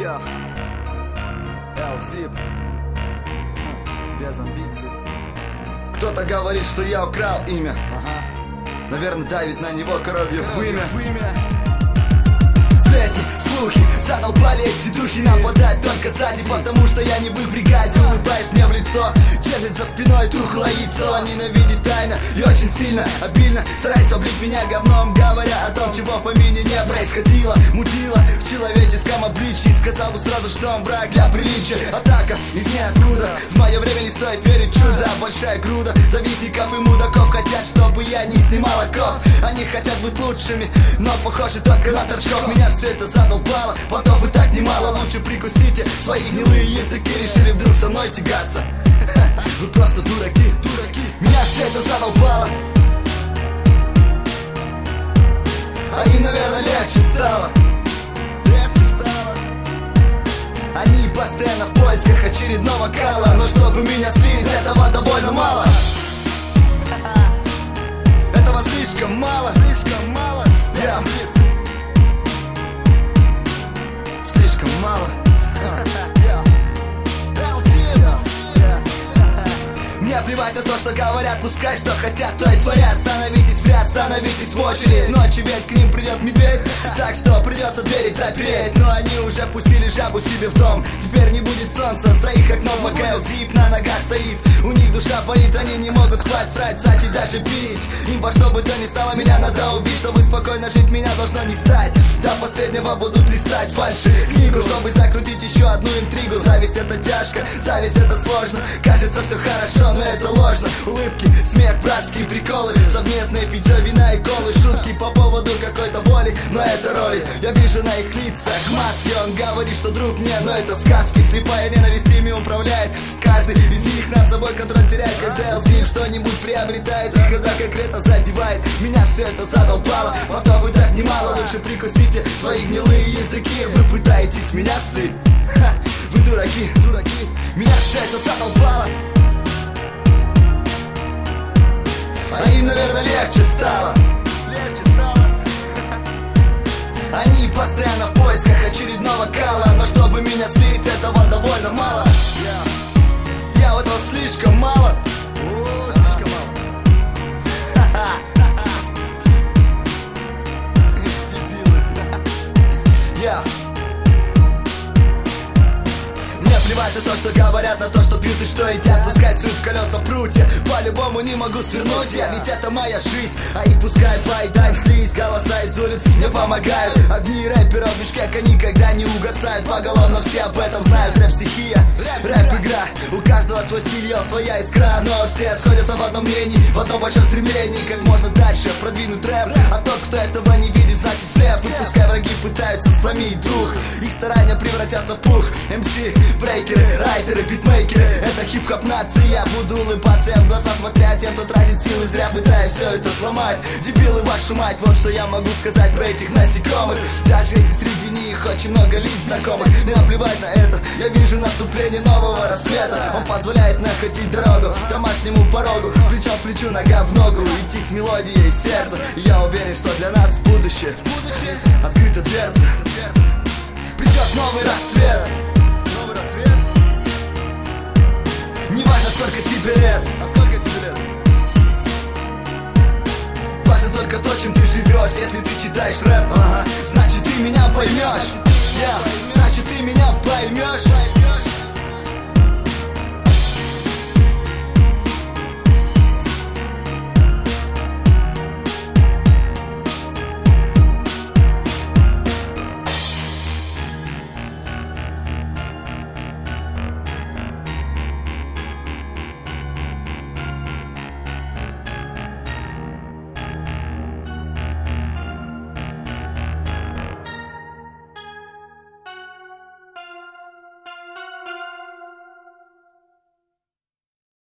Я L-Zip, без амбиций. Кто-то говорит, что я украл имя. Наверное, давит на него коровье вымя. Сплетни, слухи, задолбали эти духи. Нападать только сзади, потому что я не в их бригаде. Улыбаюсь мне в лицо, держит за спиной тухлое яйцо. Ненавидит тайно и очень сильно, обильно стараясь облить меня говном, говоря о том, чего в помине не происходило. Мудила в человеческом обличии. Сказал бы сразу, что он враг для приличия. Атака из ниоткуда. В мое время не стоит верить в чудо. Большая груда завистников и мудаков хотят, чтобы я не снимал оков. Они хотят быть лучшими, но похожи только на торчков. Меня все это задолбало, понтов и так немало. Лучше прикусите свои гнилые языки. Решили вдруг со мной тягаться. Вы просто дураки, дураки. Меня все это задолбало, а им, наверное, легче стало. Они постоянно в поисках очередного кала, но чтобы меня слить, этого довольно мало. Этого слишком мало. Слишком мало. Слишком мало. Мне плевать на то, что говорят, пускай что хотят, то и творят. Становитесь в ряд, становитесь в очередь. Ночью ведь к ним придет медведь, так что придется двери запереть. Но они уже пустили жабу себе в дом. Теперь не будет солнца за их окном, пока L-Zip на ногах стоит. У них душа болит, они не могут спать, срать, сать и даже пить. Им во что бы то ни стало, меня надо убить. Чтобы спокойно жить, меня должно не стать. До последнего будут листать фальши книгу, чтобы закрутить еще одну интригу. Зависть это тяжко, зависть это сложно. Кажется все хорошо, но это ложно. Улыбки, смех, братские приколы, совместные питье вина и колы. Шутки по поводу какой-то воли, но это роли. Я вижу на их лицах маски. Он говорит, что друг мне, но это сказки. Слепая ненависть ими управляет. Каждый из них над собой контроль теряет. Когда L-Zip что-нибудь приобретает, и когда конкретно задевает, меня все это задолбало. Потом вы так немало, лучше прикусите свои гнилые языки. Вы пытаетесь меня слить. Вы дураки, дураки. Меня все это задолбало, а им, наверное, легче стало. Они постоянно в поисках очередного кала, но чтобы меня слить, этого довольно мало. Я в этого слишком мало. О, слишком мало. Дебилы. Мне плевать на то, что говорят, на то, что пьют и что едят. Пускай суют в колеса прутья, по-любому не могу свернуть я, ведь это моя жизнь. А их пускай поедает слизь, голоса из улиц мне помогают. Огни рэперов в мешках никогда не угасают. Поголовно все об этом знают. Рэп-стихия, рэп-игра, у каждого свой стиль, своя искра. Но все сходятся в одном мнении, в одном большом стремлении. Как можно дальше продвинуть рэп, а тот, кто этого не видит, значит слеп. И пускай враги пытаются сломить дух, их старания превратятся в пух. MC, брейкеры, райтеры, битмейкеры, это хип-хоп нация. Я буду улыбаться им в глаза, смотря тем, кто тратит силы зря, пытаясь все это сломать. Дебилы, вашу мать, вот что я могу сказать про этих насекомых. Даже если среди них очень много лиц знакомых, мне наплевать на это, я вижу наступление нового рассвета. Он позволяет находить дорогу к домашнему порогу, плечом к плечу, нога в ногу, идти с мелодией из сердца. И я уверен, что для нас будущее открыта дверца. Придет новый рассвет. Не важно, сколько тебе лет, а сколько тебе лет. Важно только то, чем ты живешь. Если ты читаешь рэп, значит ты меня поймешь. Значит ты меня поймешь.